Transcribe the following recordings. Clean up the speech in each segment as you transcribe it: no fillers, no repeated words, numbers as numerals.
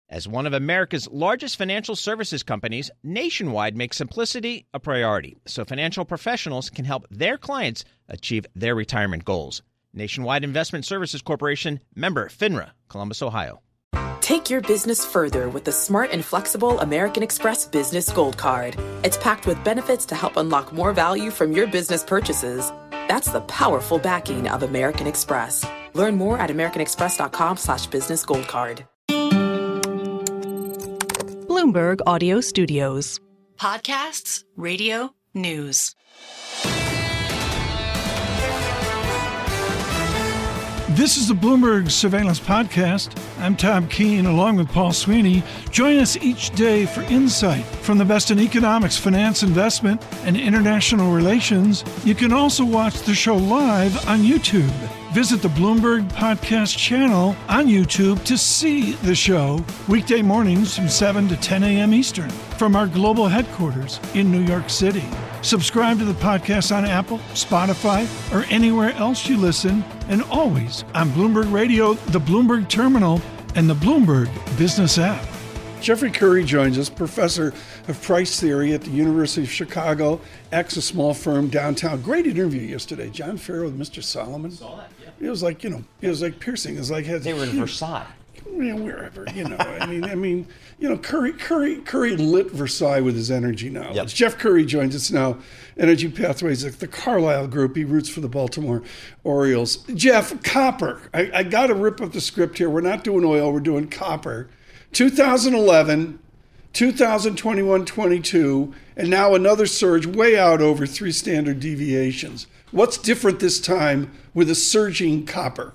As one of America's largest financial services companies, Nationwide makes simplicity a priority so financial professionals can help their clients achieve their retirement goals. Nationwide Investment Services Corporation, member FINRA, Columbus, Ohio. Take your business further with the smart and flexible American Express Business Gold Card. It's packed with benefits to help unlock more value from your business purchases. That's the powerful backing of American Express. Learn more at americanexpress.com/businessgoldcard. Bloomberg Audio Studios. Podcasts, radio, news. This is the Bloomberg Surveillance Podcast. I'm Tom Keene, along with Paul Sweeney. Join us each day for insight from the best in economics, finance, investment, and international relations. You can also watch the show live on YouTube. Visit the Bloomberg Podcast channel on YouTube to see the show weekday mornings from 7 to 10 a.m. Eastern from our global headquarters in New York City. Subscribe to the podcast on Apple, Spotify, or anywhere else you listen, and always on Bloomberg Radio, the Bloomberg Terminal, and the Bloomberg Business app. Jeffrey Curry joins us, professor of price theory at the University of Chicago, a small firm downtown. Great interview yesterday. John Farrow with Mr. Solomon. Saw that, yeah. It was like, it was like piercing. It was like they were in Versailles. Wherever, I mean, Curry lit Versailles with his energy now. Yep. Jeff Curry joins us now. Energy Pathways, the Carlyle Group. He roots for the Baltimore Orioles. Jeff, copper. I got to rip up the script here. We're not doing oil. We're doing copper. 2011, 2021, 22, and now another surge way out over 3 standard deviations. What's different this time with a surging copper?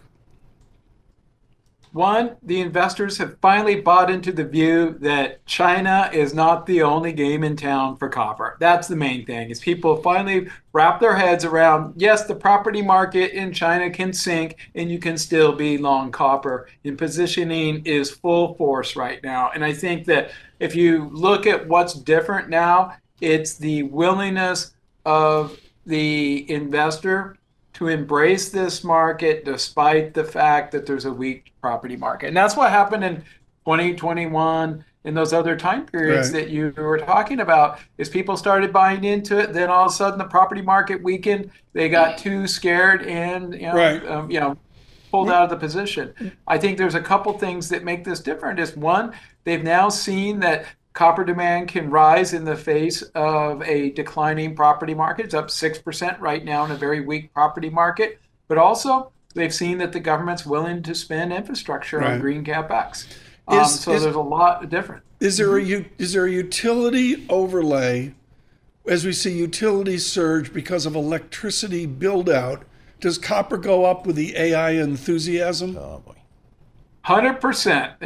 One, the investors have finally bought into the view that China is not the only game in town for copper. That's the main thing, is people finally wrap their heads around, yes, the property market in China can sink and you can still be long copper. And positioning is full force right now. And I think that if you look at what's different now, it's the willingness of the investor to embrace this market despite the fact that there's a weak property market. And that's what happened in 2021 and those other time periods that you were talking about, is people started buying into it. Then all of a sudden the property market weakened. They got too scared and pulled out of the position. I think there's a couple things that make this different. Is one, they've now seen that copper demand can rise in the face of a declining property market. It's up 6% right now in a very weak property market. But also, they've seen that the government's willing to spend infrastructure on green CapEx. So there's a lot different. Is there a utility overlay as we see utilities surge because of electricity build out? Does copper go up with the AI enthusiasm? Oh boy, 100%.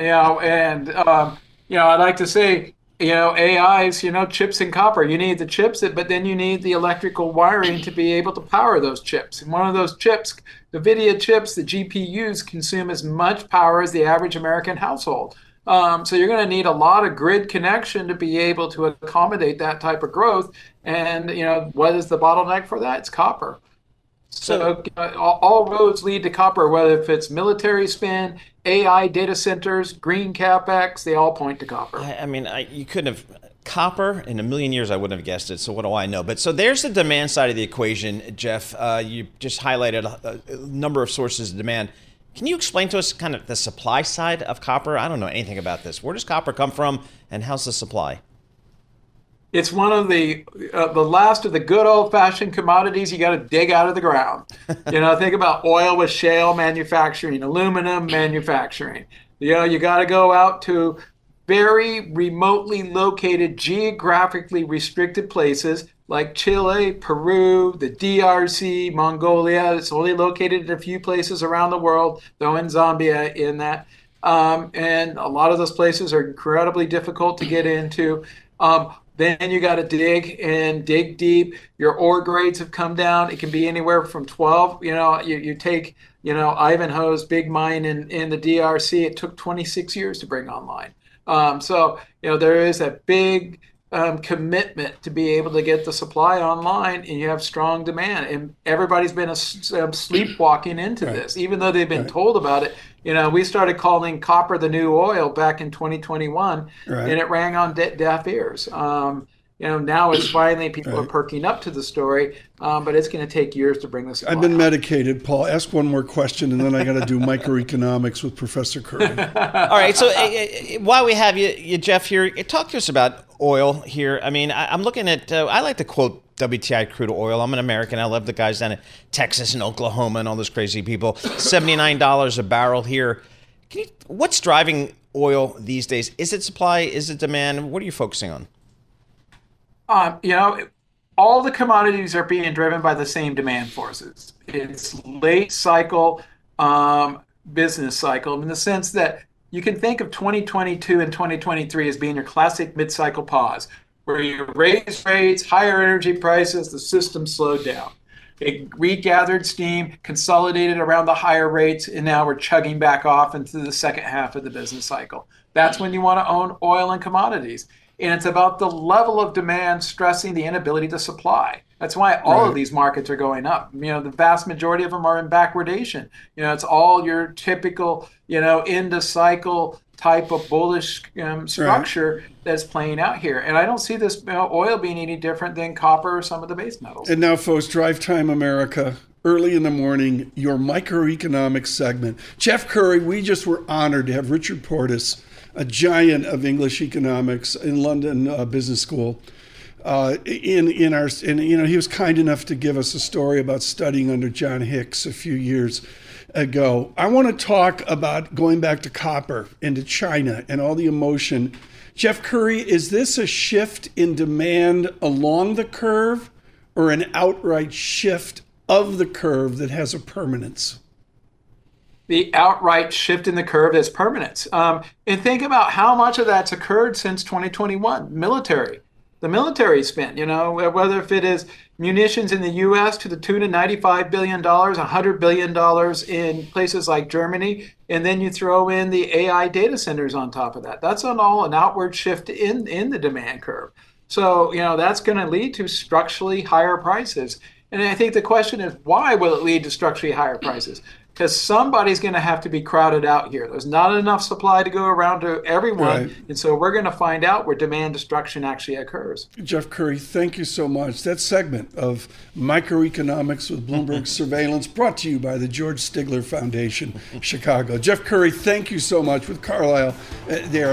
I'd like to say, AIs, chips and copper. You need the chips, but then you need the electrical wiring to be able to power those chips. And one of those chips, the NVIDIA chips, the GPUs, consume as much power as the average American household. So you're going to need a lot of grid connection to be able to accommodate that type of growth. And, what is the bottleneck for that? It's copper. So all roads lead to copper, whether if it's military spend, AI data centers, green CapEx, they all point to copper. You couldn't have. Copper, in a million years, I wouldn't have guessed it. So what do I know? But so there's the demand side of the equation, Jeff. You just highlighted a number of sources of demand. Can you explain to us kind of the supply side of copper? I don't know anything about this. Where does copper come from, and how's the supply? It's one of the last of the good old-fashioned commodities you got to dig out of the ground. Think about oil with shale manufacturing, aluminum manufacturing. You got to go out to very remotely located, geographically restricted places like Chile, Peru, the DRC, Mongolia. It's only located in a few places around the world, though in Zambia in that. And a lot of those places are incredibly difficult to get into. Then you got to dig deep. Your ore grades have come down. It can be anywhere from 12. You take, Ivanhoe's big mine in the DRC. It took 26 years to bring online. So there is a big commitment to be able to get the supply online, and you have strong demand. And everybody's been sleepwalking into this, even though they've been told about it. We started calling copper the new oil back in 2021, and it rang on deaf ears. Now it's finally people are perking up to the story, but it's going to take years to bring this. I've been medicated, Paul. Ask one more question, and then I got to do microeconomics with Professor Curry. All right. So while we have you, Jeff, here, talk to us about oil here. I mean, I'm looking at. I like to quote WTI crude oil. I'm an American. I love the guys down in Texas and Oklahoma and all those crazy people. $79 a barrel here. What's driving oil these days? Is it supply? Is it demand? What are you focusing on? All the commodities are being driven by the same demand forces. It's late cycle, business cycle, in the sense that you can think of 2022 and 2023 as being your classic mid-cycle pause, where you raise rates, higher energy prices, the system slowed down. It regathered steam, consolidated around the higher rates, and now we're chugging back off into the second half of the business cycle. That's when you want to own oil and commodities. And it's about the level of demand stressing the inability to supply. That's why all of these markets are going up. The vast majority of them are in backwardation. It's all your typical, end of cycle type of bullish structure that's playing out here. And I don't see this oil being any different than copper or some of the base metals. And now, folks, Drive Time America, early in the morning, your microeconomics segment. Jeff Curry, we just were honored to have Richard Portis, a giant of English economics in London Business School, he was kind enough to give us a story about studying under John Hicks a few years ago. I want to talk about going back to copper and to China and all the emotion. Jeff Curry, is this a shift in demand along the curve or an outright shift of the curve that has a permanence? The outright shift in the curve is permanence. And think about how much of that's occurred since 2021. The military spend, whether if it is munitions in the U.S. to the tune of $95 billion, $100 billion in places like Germany, and then you throw in the AI data centers on top of that. That's all an outward shift in the demand curve. So, that's going to lead to structurally higher prices. And I think the question is, why will it lead to structurally higher prices? Because somebody's going to have to be crowded out here. There's not enough supply to go around to everyone. And so we're going to find out where demand destruction actually occurs. Jeff Curry, thank you so much. That segment of Microeconomics with Bloomberg Surveillance brought to you by the George Stigler Foundation, Chicago. Jeff Curry, thank you so much with Carlisle there.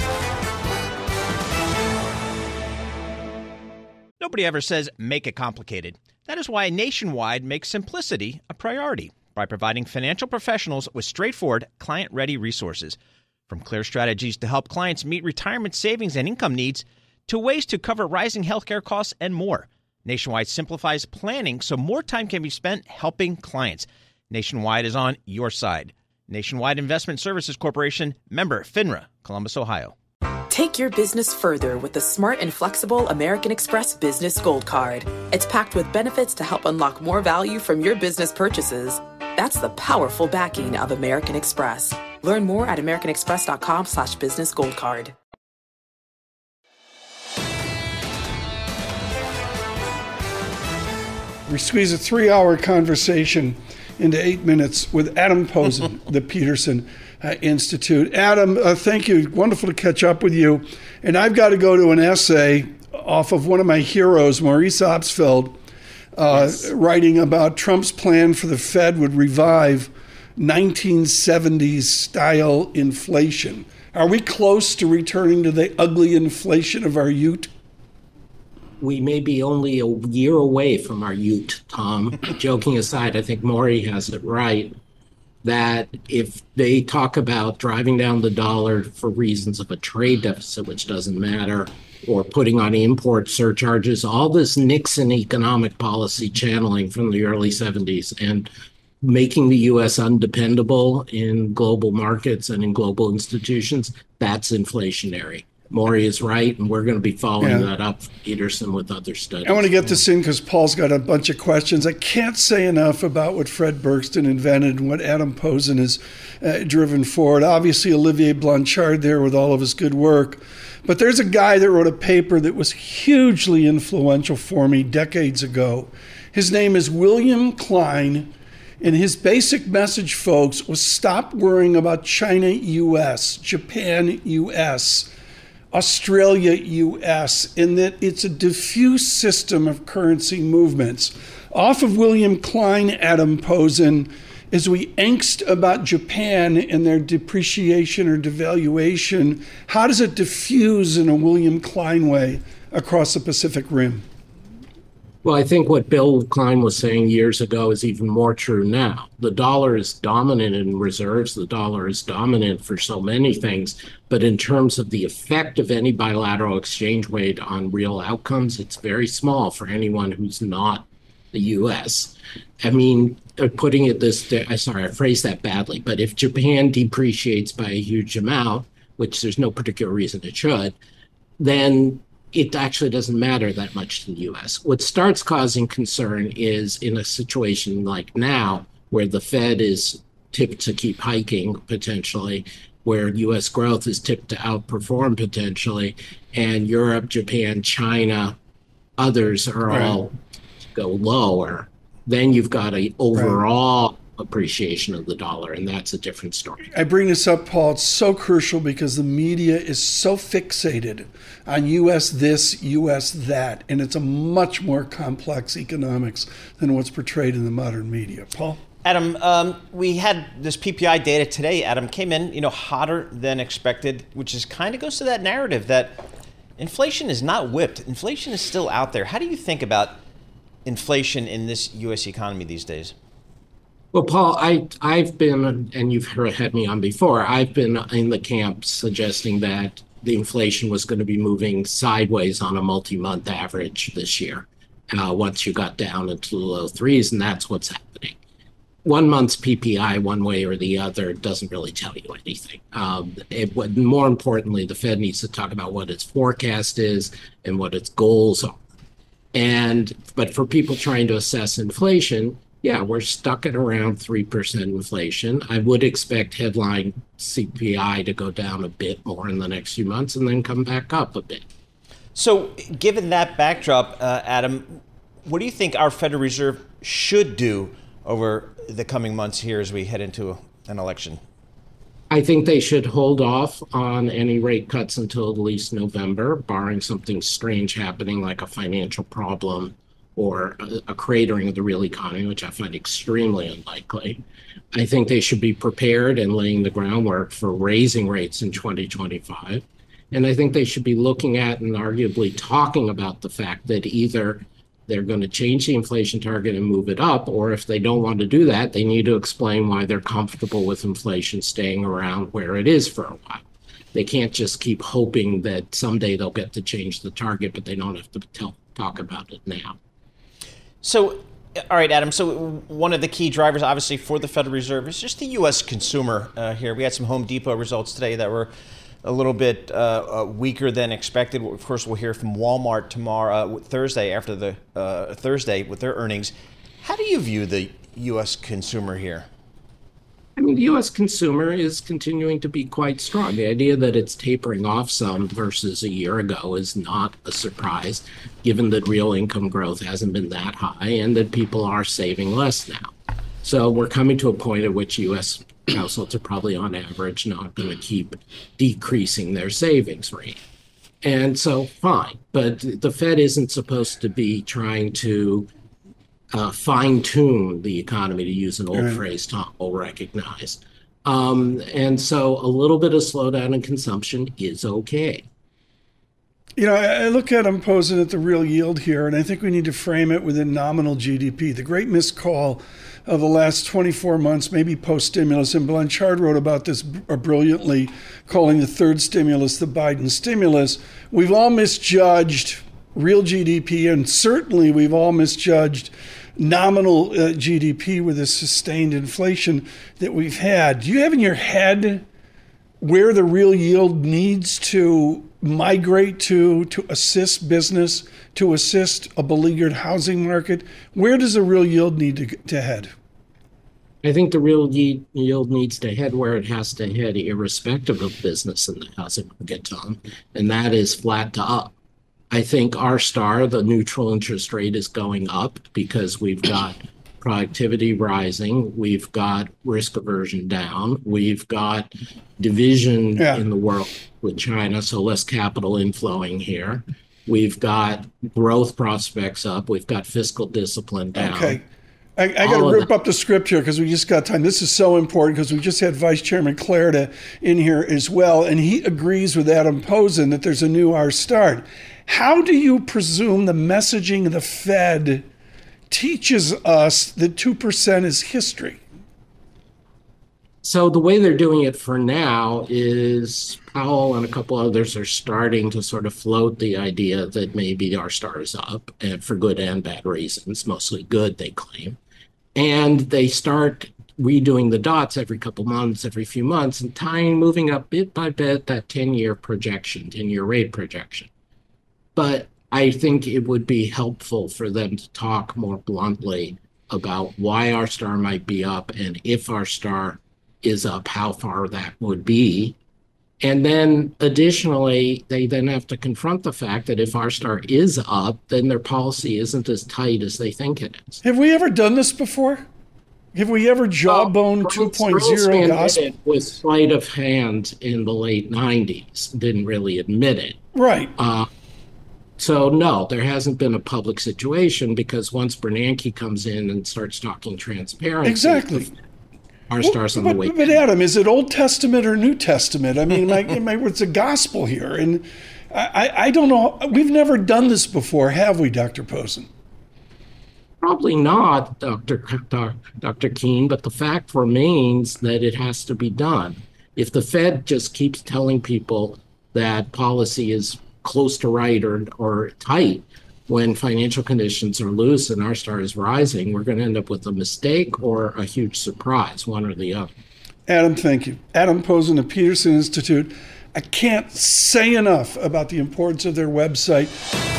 Nobody ever says make it complicated. That is why Nationwide makes simplicity a priority by providing financial professionals with straightforward, client-ready resources. From clear strategies to help clients meet retirement savings and income needs, to ways to cover rising healthcare costs and more. Nationwide simplifies planning so more time can be spent helping clients. Nationwide is on your side. Nationwide Investment Services Corporation, member FINRA, Columbus, Ohio. Take your business further with the smart and flexible American Express Business Gold Card. It's packed with benefits to help unlock more value from your business purchases. That's the powerful backing of American Express. Learn more at americanexpress.com/businessgoldcard. We squeeze a 3-hour conversation into 8 minutes with Adam Posen, the Peterson Institute. Adam, thank you. Wonderful to catch up with you. And I've got to go to an essay off of one of my heroes, Maurice Obstfeld, writing about Trump's plan for the Fed would revive 1970s style inflation. Are we close to returning to the ugly inflation of our youth? We may be only a year away from our youth, Tom. Joking aside, I think Maury has it right, that if they talk about driving down the dollar for reasons of a trade deficit, which doesn't matter, or putting on import surcharges, all this Nixon economic policy channeling from the early 70s and making the U.S. undependable in global markets and in global institutions, that's inflationary. Maury is right, and we're going to be following that up from Peterson with other studies. I want to get this in because Paul's got a bunch of questions. I can't say enough about what Fred Bergston invented and what Adam Posen has driven forward. Obviously, Olivier Blanchard there with all of his good work. But there's a guy that wrote a paper that was hugely influential for me decades ago. His name is William Klein, and his basic message, folks, was stop worrying about China, U.S., Japan, U.S., Australia, U.S., in that it's a diffuse system of currency movements. Off of William Klein, Adam Posen, as we angst about Japan and their depreciation or devaluation, how does it diffuse in a William Klein way across the Pacific Rim? Well, I think what Bill Klein was saying years ago is even more true now. The dollar is dominant in reserves. The dollar is dominant for so many things. But in terms of the effect of any bilateral exchange rate on real outcomes, it's very small for anyone who's not the U.S. I mean, putting it this way, sorry, I phrased that badly, but if Japan depreciates by a huge amount, which there's no particular reason it should, then it actually doesn't matter that much to the U.S. What starts causing concern is in a situation like now, where the Fed is tipped to keep hiking potentially, where U.S. growth is tipped to outperform potentially, and Europe, Japan, China, others are all go lower, then you've got an overall appreciation of the dollar, and that's a different story. I bring this up, Paul. It's so crucial because the media is so fixated on U.S. this, U.S. that, and it's a much more complex economics than what's portrayed in the modern media. Paul? Adam, we had this PPI data today. Adam, came in, hotter than expected, which is kind of goes to that narrative that inflation is not whipped. Inflation is still out there. How do you think about inflation in this U.S. economy these days? Well, Paul, I've been, and you've had me on before, I've been in the camp suggesting that the inflation was going to be moving sideways on a multi-month average this year, once you got down into the low threes, and that's what's happening. 1 month's PPI, one way or the other, doesn't really tell you anything. More importantly, the Fed needs to talk about what its forecast is and what its goals are. But for people trying to assess inflation, yeah, we're stuck at around 3% inflation. I would expect headline CPI to go down a bit more in the next few months and then come back up a bit. So given that backdrop, Adam, what do you think our Federal Reserve should do over the coming months here as we head into an election? I think they should hold off on any rate cuts until at least November, barring something strange happening like a financial problem or a cratering of the real economy, which I find extremely unlikely. I think they should be prepared and laying the groundwork for raising rates in 2025. And I think they should be looking at and arguably talking about the fact that either they're going to change the inflation target and move it up, or if they don't want to do that, they need to explain why they're comfortable with inflation staying around where it is for a while. They can't just keep hoping that someday they'll get to change the target, but they don't have to talk about it now. So, all right, Adam, so one of the key drivers, obviously, for the Federal Reserve is just the U.S. consumer here. We had some Home Depot results today that were a little bit weaker than expected. Of course, we'll hear from Walmart tomorrow, Thursday, after the Thursday with their earnings. How do you view the U.S. consumer here? I mean, the U.S. consumer is continuing to be quite strong. The idea that it's tapering off some versus a year ago is not a surprise, given that real income growth hasn't been that high and that people are saving less now. So we're coming to a point at which U.S. households are probably on average not going to keep decreasing their savings rate. And so, fine. But the Fed isn't supposed to be trying to fine-tune the economy, to use an old phrase Tom will recognize. And so a little bit of slowdown in consumption is okay. I look at them posing at the real yield here, and I think we need to frame it within nominal GDP. The great miscall of the last 24 months, maybe post-stimulus, and Blanchard wrote about this brilliantly, calling the third stimulus the Biden stimulus. We've all misjudged real GDP, and certainly we've all misjudged nominal GDP with the sustained inflation that we've had. Do you have in your head where the real yield needs to migrate to assist business, to assist a beleaguered housing market? Where does the real yield need to head? I think the real yield needs to head where it has to head, irrespective of business in the housing market, Tom, and that is flat to up. I think R-star, the neutral interest rate, is going up because we've got productivity rising, we've got risk aversion down, we've got division in the world with China, so less capital inflowing here. We've got growth prospects up, we've got fiscal discipline down. Okay. I got to rip up the script here because we just got time. This is so important because we just had Vice Chairman Clarida in here as well, and he agrees with Adam Posen that there's a new R-star. How do you presume the messaging of the Fed teaches us that 2% is history? So the way they're doing it for now is Powell and a couple others are starting to sort of float the idea that maybe R-star is up, and for good and bad reasons, mostly good, they claim. And they start redoing the dots every couple months, every few months, and moving up bit by bit that 10-year projection, 10-year rate projection. But I think it would be helpful for them to talk more bluntly about why R-star might be up, and if R-star is up, how far that would be. And then additionally, they then have to confront the fact that if R-star is up, then their policy isn't as tight as they think it is. Have we ever done this before? Have we ever jawbone 2.0 gospel? With sleight of hand in the late 90s, didn't really admit it. Right. So no, there hasn't been a public situation because once Bernanke comes in and starts talking transparency. Exactly. R-star's on the way. But Adam, is it Old Testament or New Testament? I mean, it's a gospel here. And I don't know. We've never done this before, have we, Dr. Posen? Probably not, Dr. Keene, but the fact remains that it has to be done. If the Fed just keeps telling people that policy is close to right or tight, when financial conditions are loose and R-star is rising, we're going to end up with a mistake or a huge surprise, one or the other. Adam, thank you. Adam Posen of Peterson Institute. I can't say enough about the importance of their website.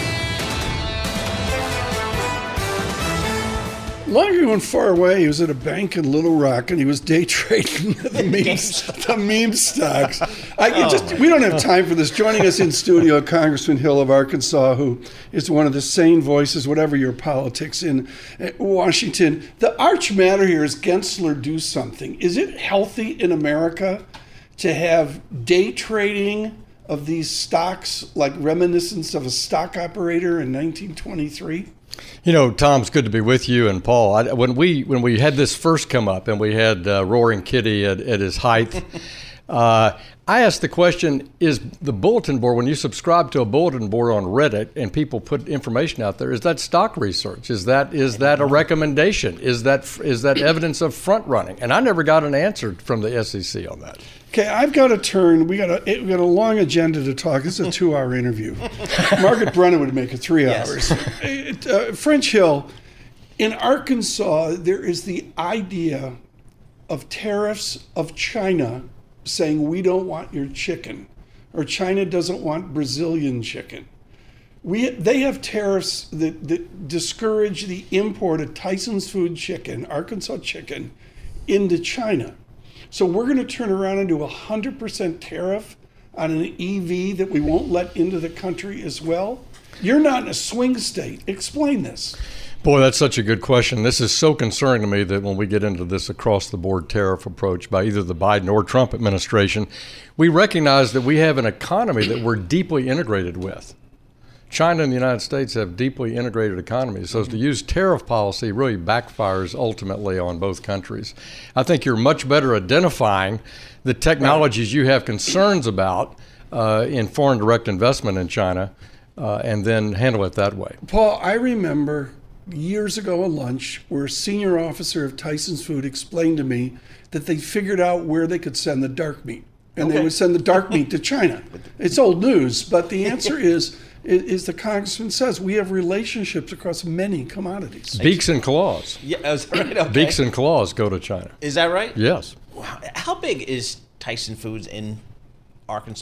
Long ago and far away, he was at a bank in Little Rock, and he was day trading the meme stocks. We don't have time for this. Joining us in studio, Congressman Hill of Arkansas, who is one of the sane voices, whatever your politics, in Washington. The arch matter here is Gensler do something. Is it healthy in America to have day trading of these stocks like reminiscence of a stock operator in 1923? You know, Tom, it's good to be with you and Paul. When we had this first come up and we had Roaring Kitty at his height, I asked the question, is the bulletin board, when you subscribe to a bulletin board on Reddit and people put information out there, is that stock research? Is that a recommendation? Is that evidence of front running? And I never got an answer from the SEC on that. Okay, I've got to turn. We got a long agenda to talk. This is a 2-hour interview. Margaret Brennan would make it 3 hours. French Hill, in Arkansas, there is the idea of tariffs of China saying we don't want your chicken, or China doesn't want Brazilian chicken. They have tariffs that discourage the import of Tyson's Food chicken, Arkansas chicken, into China. So we're going to turn around and do 100% tariff on an EV that we won't let into the country as well? You're not in a swing state. Explain this. Boy, that's such a good question. This is so concerning to me that when we get into this across-the-board tariff approach by either the Biden or Trump administration, we recognize that we have an economy that we're deeply integrated with. China and the United States have deeply integrated economies, so to use tariff policy really backfires ultimately on both countries. I think you're much better identifying the technologies you have concerns about in foreign direct investment in China and then handle it that way. Paul, I remember years ago at lunch where a senior officer of Tyson's Food explained to me that they figured out where they could send the dark meat, and they would send the dark meat to China. It's old news, but the answer is the congressman says, we have relationships across many commodities. Beaks and claws. Yeah, is that right? Okay. Beaks and claws go to China. Is that right? Yes. Wow. How big is Tyson Foods in Arkansas?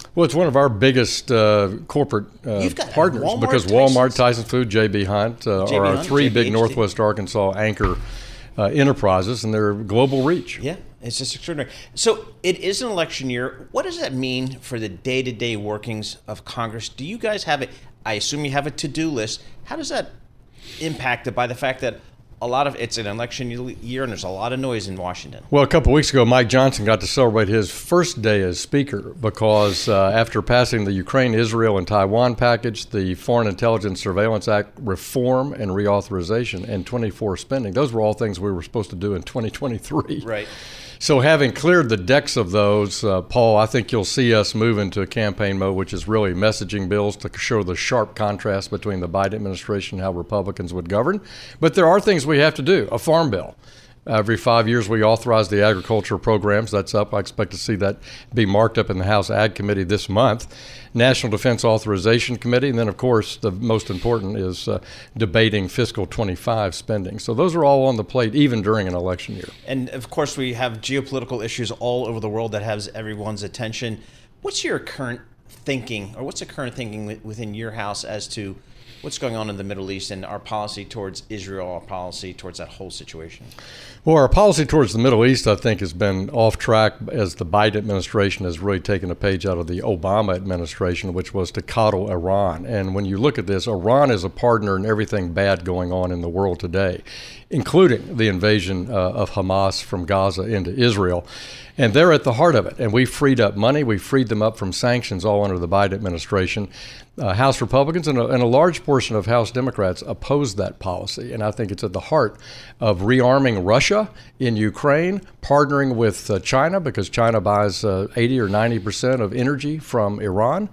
Well, it's one of our biggest corporate partners Walmart, because Walmart, Tyson Food, J.B. Hunt are our three big Northwest Arkansas anchor enterprises, and their global reach. Yeah, it's just extraordinary. So it is an election year. What does that mean for the day-to-day workings of Congress? Do you guys have I assume you have a to-do list. How does that impact it by the fact that it's an election year and there's a lot of noise in Washington? Well, a couple of weeks ago, Mike Johnson got to celebrate his first day as Speaker because after passing the Ukraine, Israel, and Taiwan package, the Foreign Intelligence Surveillance Act reform and reauthorization, and 24 spending, those were all things we were supposed to do in 2023. Right. So having cleared the decks of those, Paul, I think you'll see us move into a campaign mode, which is really messaging bills to show the sharp contrast between the Biden administration and how Republicans would govern. But there are things we have to do. A farm bill. Every 5 years, we authorize the agriculture programs. That's up. I expect to see that be marked up in the House Ag Committee this month. National Defense Authorization Committee. And then, of course, the most important is debating fiscal 25 spending. So those are all on the plate, even during an election year. And, of course, we have geopolitical issues all over the world that has everyone's attention. What's your current thinking, or what's the current thinking within your house as to what's going on in the Middle East and our policy towards Israel, our policy towards that whole situation? Well, our policy towards the Middle East, I think, has been off track as the Biden administration has really taken a page out of the Obama administration, which was to coddle Iran. And when you look at this, Iran is a partner in everything bad going on in the world today, including the invasion of Hamas from Gaza into Israel. And they're at the heart of it. And we freed up money. We freed them up from sanctions all under the Biden administration. House Republicans and a large portion of House Democrats opposed that policy. And I think it's at the heart of rearming Russia in Ukraine, partnering with China, because China buys 80 or 90% of energy from Iran.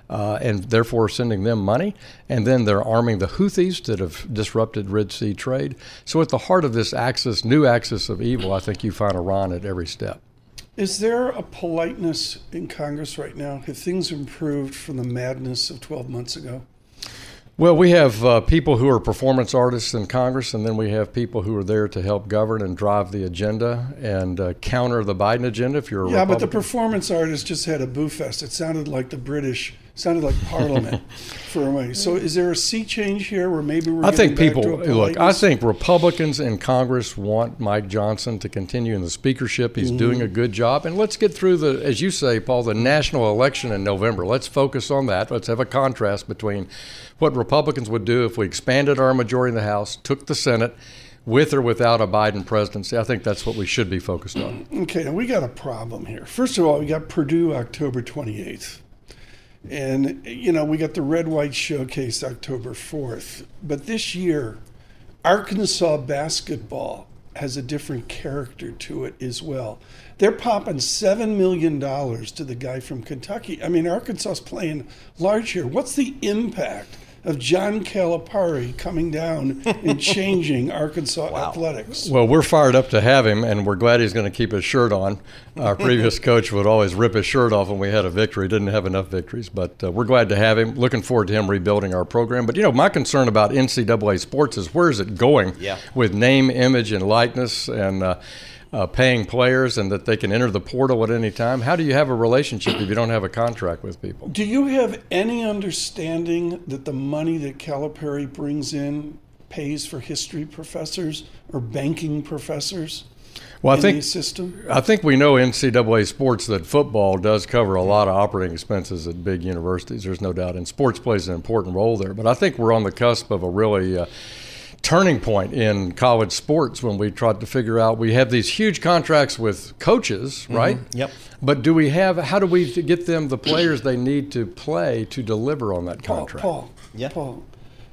And therefore sending them money. And then they're arming the Houthis that have disrupted Red Sea trade. So at the heart of this new axis of evil, I think you find Iran at every step. Is there a politeness in Congress right now? Have things improved from the madness of 12 months ago? Well, we have people who are performance artists in Congress, and then we have people who are there to help govern and drive the agenda and counter the Biden agenda if you're a Republican. Yeah, but the performance artist just had a boo fest. It sounded like the British, sounded like Parliament for a way. So is there a sea change here where maybe we're getting back to a politeness? I think Republicans in Congress want Mike Johnson to continue in the speakership. He's doing a good job. And let's get through as you say, Paul, the national election in November. Let's focus on that. Let's have a contrast between what Republicans would do if we expanded our majority in the House, took the Senate, with or without a Biden presidency. I think that's what we should be focused on. Okay, now we got a problem here. First of all, we got Purdue October 28th. And, we got the Red White Showcase October 4th. But this year, Arkansas basketball has a different character to it as well. They're popping $7 million to the guy from Kentucky. I mean, Arkansas's playing large here. What's the impact of John Calipari coming down and changing Arkansas athletics? Well, we're fired up to have him, and we're glad he's going to keep his shirt on. Our previous coach would always rip his shirt off when we had a victory. Didn't have enough victories, but we're glad to have him. Looking forward to him rebuilding our program. But, my concern about NCAA sports is where is it going with name, image, and likeness and paying players and that they can enter the portal at any time? How do you have a relationship if you don't have a contract with people? Do you have any understanding that the money that Calipari brings in pays for history professors or banking professors? Well, I think we know NCAA sports that football does cover a lot of operating expenses at big universities. There's no doubt, and sports plays an important role there. But I think we're on the cusp of a really turning point in college sports when we tried to figure out, we have these huge contracts with coaches, right? Yep. But how do we get them the players they need to play to deliver on that contract? Paul,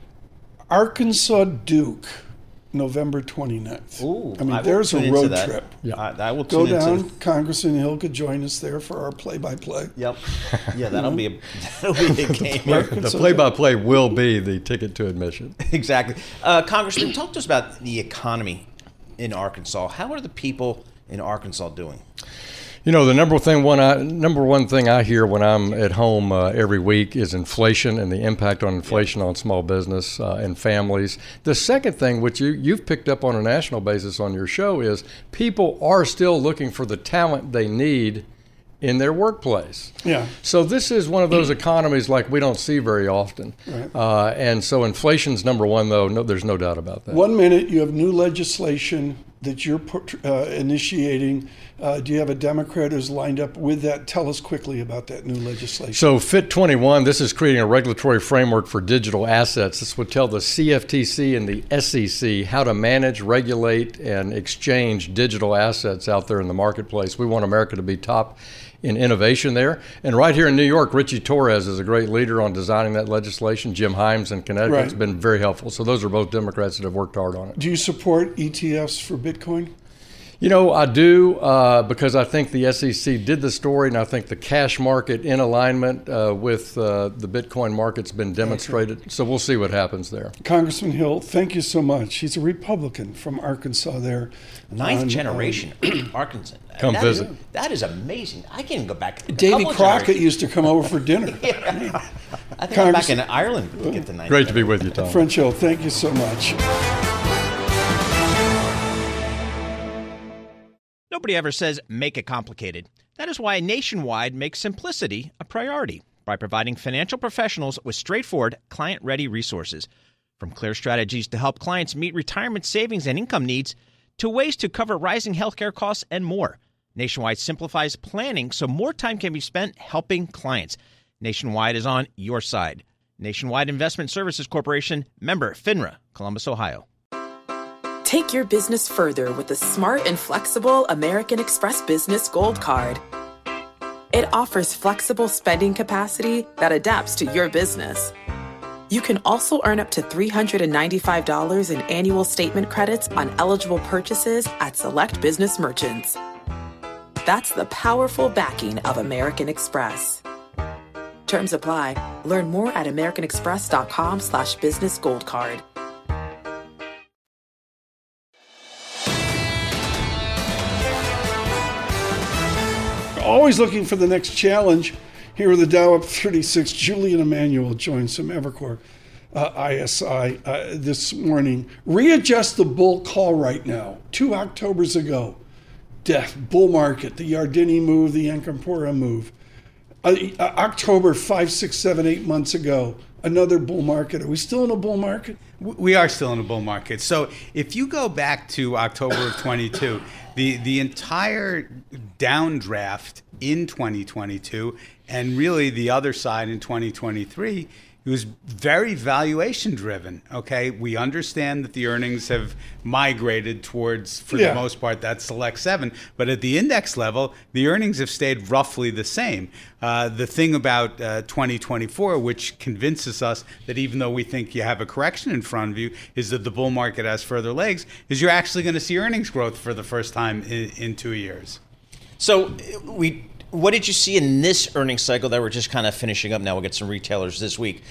Arkansas Duke, November 29th. Ooh, I mean, there's a road trip. Yeah. I will go down. Congressman Hill could join us there for our play-by-play. Yep. Yeah, that'll be a game. The play-by-play will be the ticket to admission. Exactly. Congressman, talk to us about the economy in Arkansas. How are the people in Arkansas doing? The number one thing I hear when I'm at home every week is inflation and the impact on inflation on small business and families. The second thing, which you've picked up on a national basis on your show, is people are still looking for the talent they need in their workplace. Yeah. So this is one of those economies like we don't see very often. Right. And so inflation's number one, though. No, there's no doubt about that. 1 minute, you have new legislation that you're initiating. Do you have a Democrat who's lined up with that? Tell us quickly about that new legislation. So FIT 21, this is creating a regulatory framework for digital assets. This would tell the CFTC and the SEC how to manage, regulate, and exchange digital assets out there in the marketplace. We want America to be top in innovation there. And right here in New York, Richie Torres is a great leader on designing that legislation. Jim Himes in Connecticut has been very helpful. So those are both Democrats that have worked hard on it. Do you support ETFs for Bitcoin? You know, I do because I think the SEC did the story, and I think the cash market in alignment with the Bitcoin market's been demonstrated. Okay. So we'll see what happens there. Congressman Hill, thank you so much. He's a Republican from Arkansas there. Ninth generation Arkansas. Come visit. That is amazing. I can go back. Davy Crockett used to come over for dinner. Yeah. I think I'm back in Ireland to get the ninth. Great to be with you, Tom. French Hill, thank you so much. Nobody ever says make it complicated. That is why Nationwide makes simplicity a priority by providing financial professionals with straightforward, client-ready resources. From clear strategies to help clients meet retirement savings and income needs, to ways to cover rising healthcare costs and more. Nationwide simplifies planning so more time can be spent helping clients. Nationwide is on your side. Nationwide Investment Services Corporation, member FINRA, Columbus, Ohio. Take your business further with the smart and flexible American Express Business Gold Card. It offers flexible spending capacity that adapts to your business. You can also earn up to $395 in annual statement credits on eligible purchases at select business merchants. That's the powerful backing of American Express. Terms apply. Learn more at americanexpress.com/business gold card. Always looking for the next challenge. Here with the Dow up 36, Julian Emanuel joins from Evercore ISI this morning. Readjust the bull call right now. 2 Octobers ago, bull market, the Yardeni move, the Ankampura move. October 5, 6, 7, 8 months ago, another bull market. Are we still in a bull market? We are still in a bull market. So if you go back to October of 22, the entire downdraft in 2022 and really the other side in 2023, it was very valuation driven. Okay, we understand that the earnings have migrated towards, for the most part, that Select 7. But at the index level, the earnings have stayed roughly the same. The thing about 2024, which convinces us that even though we think you have a correction in front of you, is that the bull market has further legs, is you're actually going to see earnings growth for the first time in 2 years. So what did you see in this earnings cycle that we're just kind of finishing up now? We'll get some retailers this week.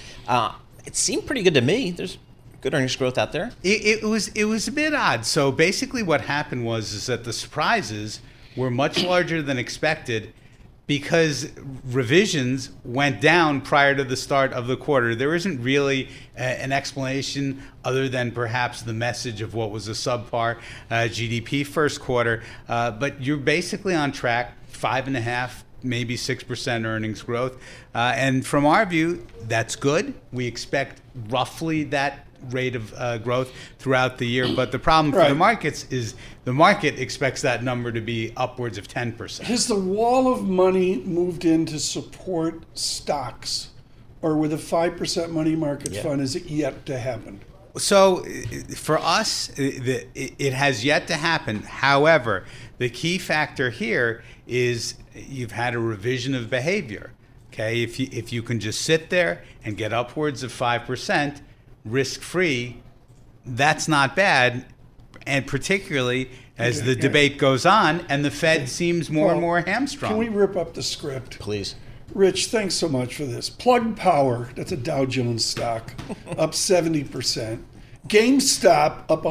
It seemed pretty good to me. There's good earnings growth out there. It was a bit odd. So basically what happened was that the surprises were much larger than expected because revisions went down prior to the start of the quarter. There isn't really an explanation other than perhaps the message of what was a subpar GDP first quarter. But you're basically on track. 5.5%, maybe 6% earnings growth. And from our view, that's good. We expect roughly that rate of growth throughout the year. But the problem for the markets is the market expects that number to be upwards of 10%. Has the wall of money moved in to support stocks? Or with a 5% money market fund, is it yet to happen? So for us, it has yet to happen. However, the key factor here is you've had a revision of behavior. Okay, if you can just sit there and get upwards of 5% risk-free, that's not bad. And particularly as the debate goes on and the Fed seems more and more hamstrung. Can we rip up the script? Please. Rich, thanks so much for this. Plug Power, that's a Dow Jones stock, up 70%. GameStop up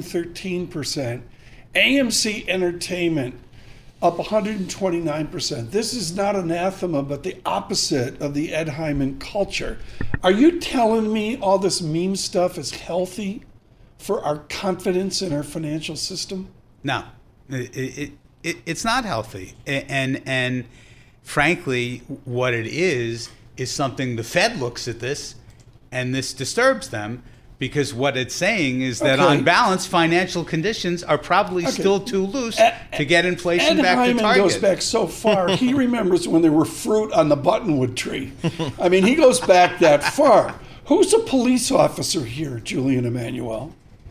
113%. AMC Entertainment up 129%. This is not anathema, but the opposite of the Ed Hyman culture. Are you telling me all this meme stuff is healthy for our confidence in our financial system? No, it's not healthy. And frankly, what it is something the Fed looks at this, and this disturbs them, because what it's saying is that on balance, financial conditions are probably still too loose to get inflation back to target. Ed Hyman goes back so far. He remembers when there were fruit on the buttonwood tree. I mean, he goes back that far. Who's a police officer here, Julian Emanuel?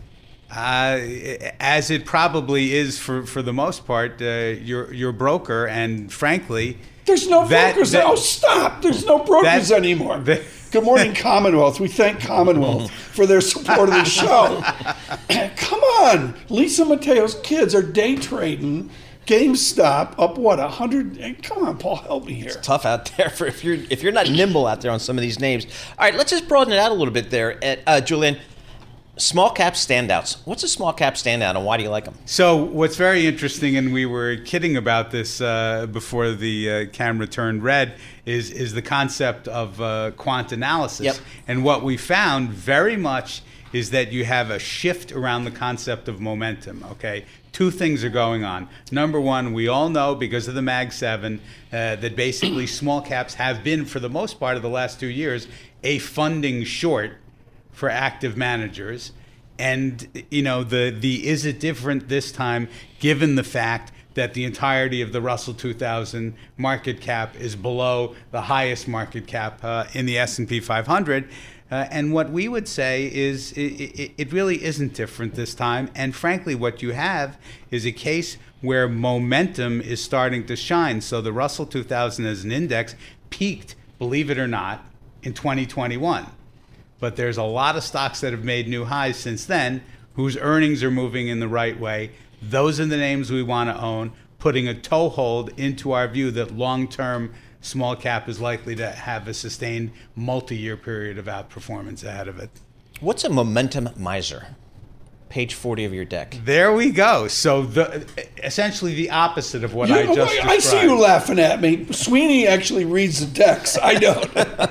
As it probably is for the most part, your broker, and frankly, there's no brokers. Stop! There's no brokers anymore. Good morning, Commonwealth. We thank Commonwealth for their support of the show. Come on, Lisa Mateo's kids are day trading. GameStop up 100? Come on, Paul, help me here. It's tough out there for if you're not nimble out there on some of these names. All right, let's just broaden it out a little bit there, Julian. Small cap standouts. What's a small cap standout, and why do you like them? So what's very interesting, and we were kidding about this before the camera turned red, is the concept of quant analysis. Yep. And what we found very much is that you have a shift around the concept of momentum, okay? Two things are going on. Number one, we all know because of the Mag 7 that basically small caps have been, for the most part of the last 2 years, a funding short for active managers. And, you know, the is it different this time, given the fact that the entirety of the Russell 2000 market cap is below the highest market cap in the S&P 500. And what we would say is it really isn't different this time. And frankly, what you have is a case where momentum is starting to shine. So the Russell 2000 as an index peaked, believe it or not, in 2021. But there's a lot of stocks that have made new highs since then, whose earnings are moving in the right way. Those are the names we want to own, putting a toehold into our view that long-term small cap is likely to have a sustained multi-year period of outperformance ahead of it. What's a momentum miser? Page 40 of your deck. There we go. So essentially the opposite of what I just described. I see you laughing at me. Sweeney actually reads the decks. I don't.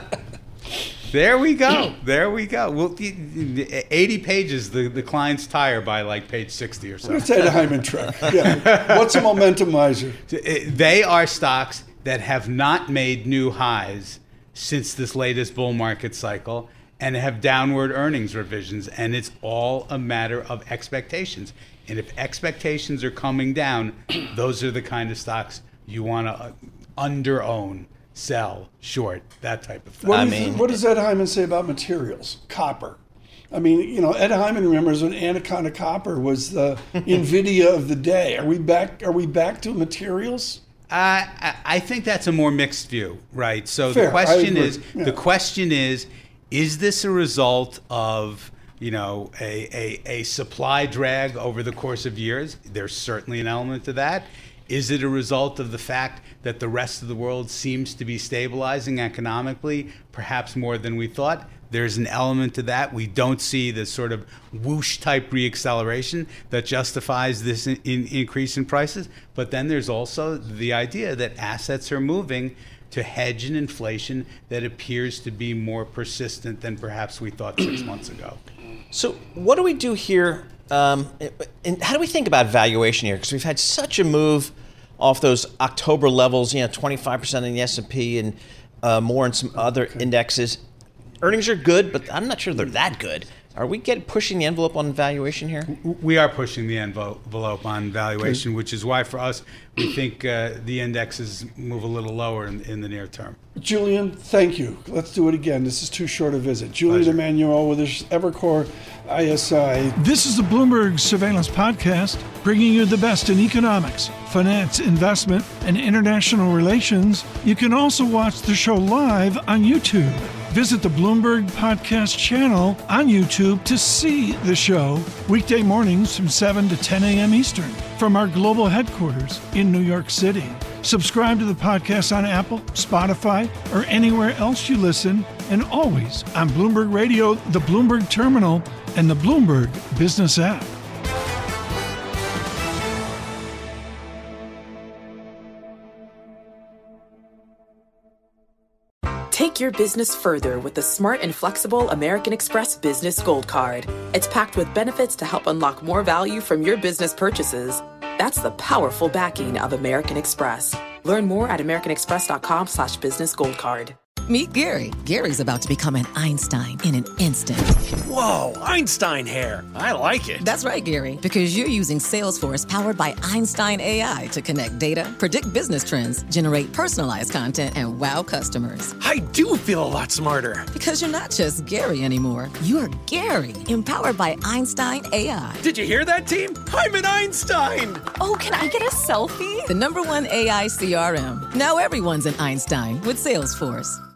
There we go. There we go. Well, 80 pages, the clients tire by like page 60 or so. Let's say the Hyman trick. Yeah. What's a momentum miser? They are stocks that have not made new highs since this latest bull market cycle and have downward earnings revisions. And it's all a matter of expectations. And if expectations are coming down, those are the kind of stocks you want to under-own. Sell, short, that type of thing. What does Ed Hyman say about materials? Copper. I mean, you know, Ed Hyman remembers when Anaconda Copper was the Nvidia of the day. Are we back to materials? I think that's a more mixed view, right? So Fair, the question is this a result of, you know, a supply drag over the course of years? There's certainly an element to that. Is it a result of the fact that the rest of the world seems to be stabilizing economically, perhaps more than we thought? There's an element to that. We don't see the sort of whoosh-type reacceleration that justifies this increase in prices. But then there's also the idea that assets are moving to hedge an inflation that appears to be more persistent than perhaps we thought 6 months ago. So what do we do here? And how do we think about valuation here? Because we've had such a move off those October levels, 25% in the S&P and more in some other indexes. Earnings are good, but I'm not sure they're that good. Are we pushing the envelope on valuation here? We are pushing the envelope on valuation, which is why for us, we think the indexes move a little lower in the near term. Julian, thank you. Let's do it again. This is too short a visit. Julian Emanuel with his Evercore ISI. This is the Bloomberg Surveillance Podcast, bringing you the best in economics, finance, investment, and international relations. You can also watch the show live on YouTube. Visit the Bloomberg Podcast channel on YouTube to see the show weekday mornings from 7 to 10 a.m. Eastern from our global headquarters in New York City. Subscribe to the podcast on Apple, Spotify, or anywhere else you listen, and always on Bloomberg Radio, the Bloomberg Terminal, and the Bloomberg Business app. Take your business further with the smart and flexible American Express Business Gold Card. It's packed with benefits to help unlock more value from your business purchases. That's the powerful backing of American Express. Learn more at americanexpress.com/business gold card. Meet Gary. Gary's about to become an Einstein in an instant. Whoa, Einstein hair. I like it. That's right, Gary, because you're using Salesforce powered by Einstein AI to connect data, predict business trends, generate personalized content, and wow customers. I do feel a lot smarter. Because you're not just Gary anymore. You're Gary, empowered by Einstein AI. Did you hear that, team? I'm an Einstein. Oh, can I get a selfie? The #1 AI CRM. Now everyone's an Einstein with Salesforce.